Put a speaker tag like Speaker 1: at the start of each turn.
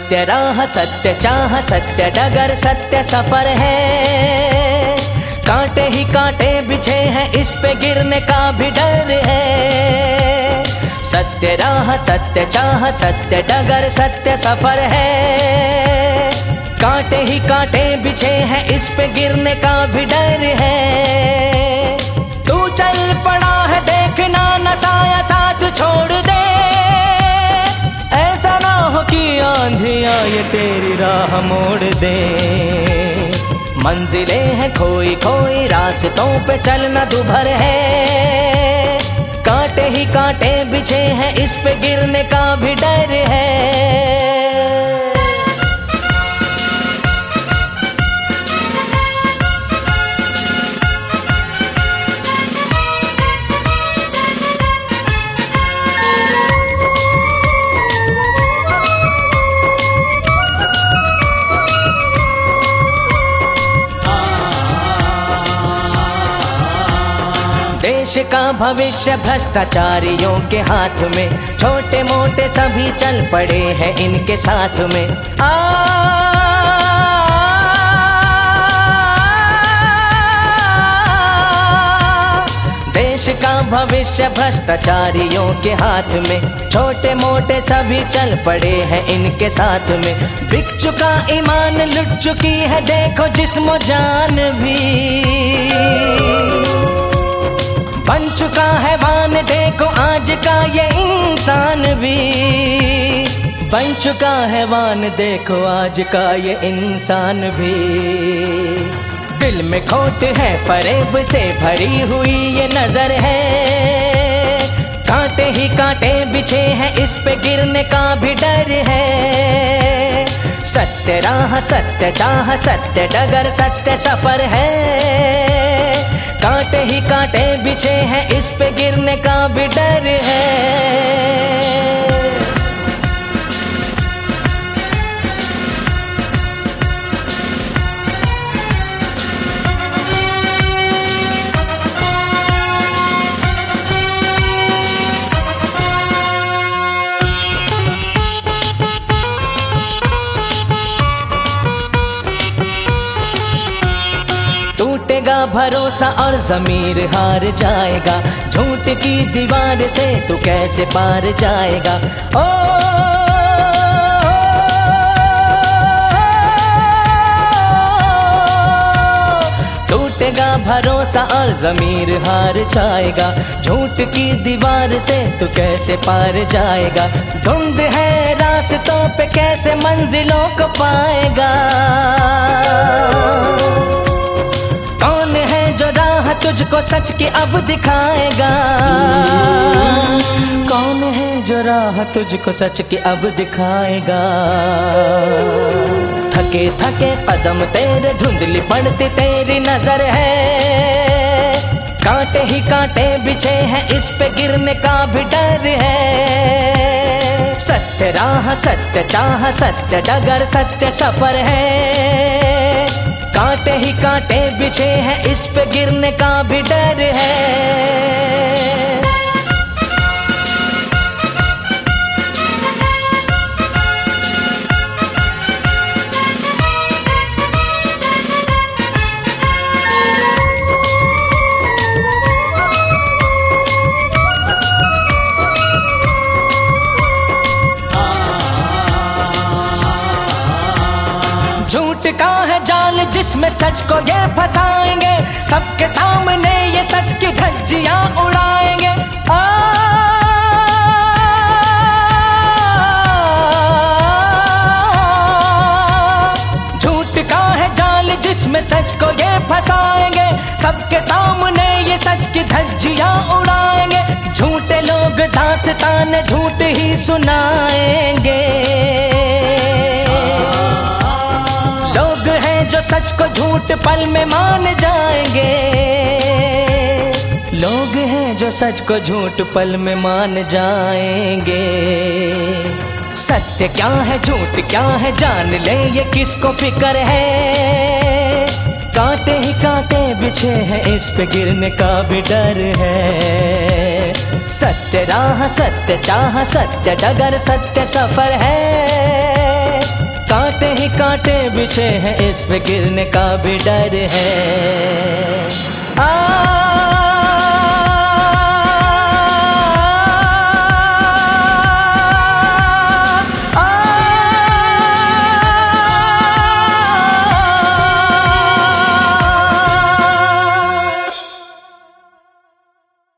Speaker 1: सत्य राह सत्य चाह सत्य डगर सत्य सफर है। कांटे ही कांटे बिछे हैं इस पे गिरने का भी डर है। सत्य राह सत्य चाह सत्य डगर सत्य सफर है। कांटे ही कांटे बिछे हैं इस पे गिरने का भी डर है। तू चल पड़ा है देखना न साया साथ छोड़ दे। ऐसा ना हो कि आंधियां ये तेरी राह मोड़ दे। मंजिलें हैं खोई खोई रास्तों पे चलना दुभर है। कांटे ही कांटे बिछे हैं इस पे गिरने का भी डर है। देश का भविष्य भ्रष्टाचारियों के हाथ में। छोटे मोटे सभी चल पड़े हैं इनके साथ में। देश का भविष्य भ्रष्टाचारियों के हाथ में। छोटे मोटे सभी चल पड़े हैं इनके साथ में। बिक चुका ईमान लुट चुकी है देखो जिस्म जान भी। बन चुका है वान देखो आज का ये इंसान भी। बन चुका है वान देखो आज का ये इंसान भी। दिल में खोट है फरेब से भरी हुई ये नजर है। कांटे ही कांटे बिछे हैं इस पे गिरने का भी डर है। सत्य राह सत्य चाह सत्य डगर सत्य सफर है। कांटे ही कांटे बिछे हैं इस पे गिरने का भी डर है। टूटेगा भरोसा और ज़मीर हार जाएगा। झूठ की दीवार से तू कैसे पार जाएगा। ओ टूटेगा भरोसा और ज़मीर हार जाएगा। झूठ की दीवार से तू कैसे पार जाएगा। धुंध है रास्तों पे कैसे मंजिलों को पाएगा। कौन है जो राह तुझको सच की अब दिखाएगा। कौन है जो राह तुझको सच की अब दिखाएगा। थके थके कदम तेरे धुंधली पड़ती तेरी नजर है। कांटे ही कांटे बिछे हैं इस पे गिरने का भी डर है। सत्य राह सत्य चाह सत्य डगर सत्य सफर है। कांटे ही कांटे बिछे हैं इस पे गिरने का भी डर है। झूठ का है जाल जिसमें सच को ये फंसाएंगे। सबके सामने ये सच की धज्जियां उड़ाएंगे। झूठ का है जाल जिसमें सच को ये फंसाएंगे। सबके सामने ये सच की धज्जियां उड़ाएंगे। झूठे लोग दास्तान झूठ ही सुनाएंगे। जो सच को झूठ पल में मान जाएंगे। लोग हैं जो सच को झूठ पल में मान जाएंगे। सत्य क्या है झूठ क्या है जान ले ये किसको फिक्र है। कांटे ही कांटे बिछे हैं इस पे गिरने का भी डर है। सत्य राह सत्य चाह सत्य डगर सत्य सफर है। कहीं कांटे बिछे हैं, इस पे गिरने का भी डर है।